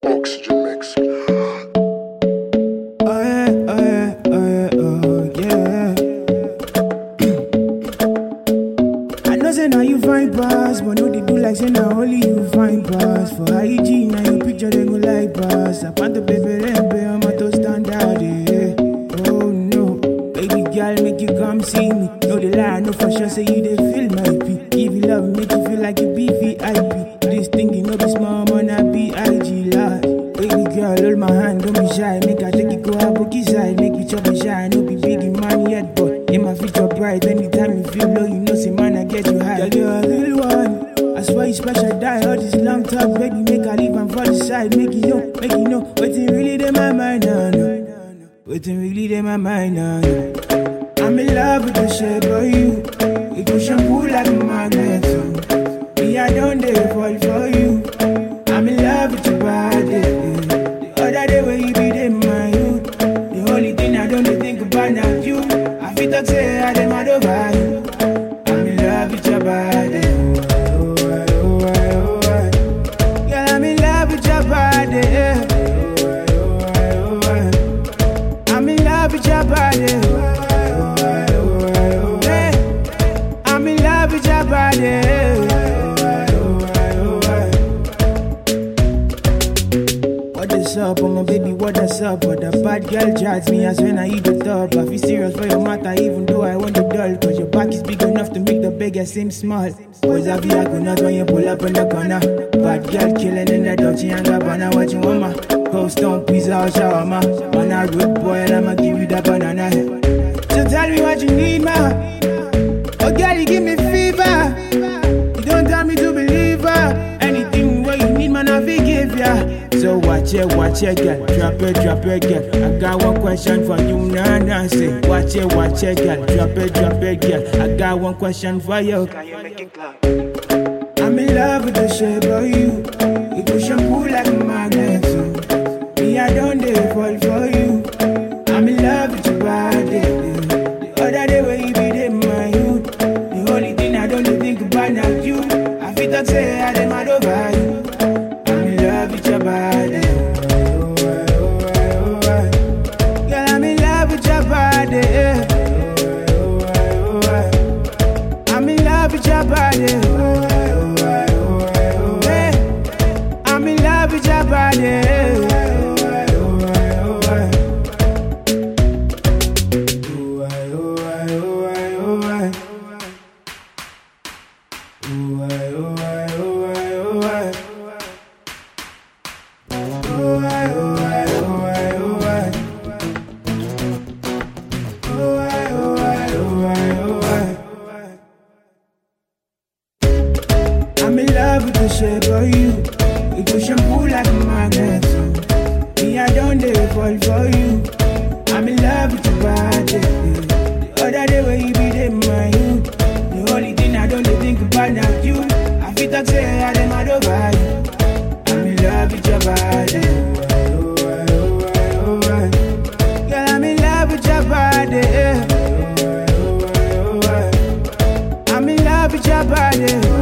Oxygen mix. I know say now you find pass, but no they do like say now only you find pass. For IG now you picture they go like pass. I want the baby rempe on my to stand out yeah. Oh no, baby girl make you come see me. No the lie, I know for sure say you they feel my pee. Give you love make you feel like you be VIP. This thing you know be small man I be IG live. Baby girl hold my hand don't be shy. Make I take you go a bookie side. Make you chop a shy. No be big in money yet but in my future bright. Anytime you feel low you know say man I get you high. Girl you're a real one. I swear you special die. All this long talk baby make I leave and fall aside. Make you know waiting really in my mind now no. Waiting really in my mind now no. I'm in love with the shape of you. You go shampoo like a magnet too. Me I don't dare fall for you. I'm in love with your body. The other day when you be in my youth. The only thing I don't think about now you. I feel like say I dem mad over you. I'm in love with your body. Girl, I'm in love with your body. I'm in love with your body. I'm in love with your body. What's up, oh my baby, what's up? But the bad girl judge me as when I eat the top. I feel serious for your matter, even though I want the doll. Cause your back is big enough to make the beggar seem small. Boys have you not when you pull up in the corner. Bad girl killing in the Dolce and Gabbana. What you want, ma? Cold stone, pizza or shawarma. Man, a rude boy and I'ma give you that banana. So tell me what you need, ma. Oh girl, you give me fever. You don't tell me to believe her. Anything what you need, man, I forgive ya. So watch it, girl. Drop it, girl. I got one question for you, nah, say. Watch it, girl. Drop it, girl. I got one question for you. Can you make it clap? I'm in love with the shape of you. You go shampoo like a magnet too. Me, I don't dare fall for you. I'm in love with your body. The other day when you be in my youth. The only thing I don't think about now you. I feel like say I dem mad over you. I'm in love with your body. Girl, I'm in love with your body. I'm in love with your body. I'm in love with your body. I'm in love with the shape of you. You go shampoo like a magnet too. Me, I don't dare fall for you. I'm in love with your body. The other day when you be in my youth. The only thing I don't think about now you. I feel like say I dem mad over you. I'm in love with your body. Girl, I'm in love with your body. I'm in love with your body.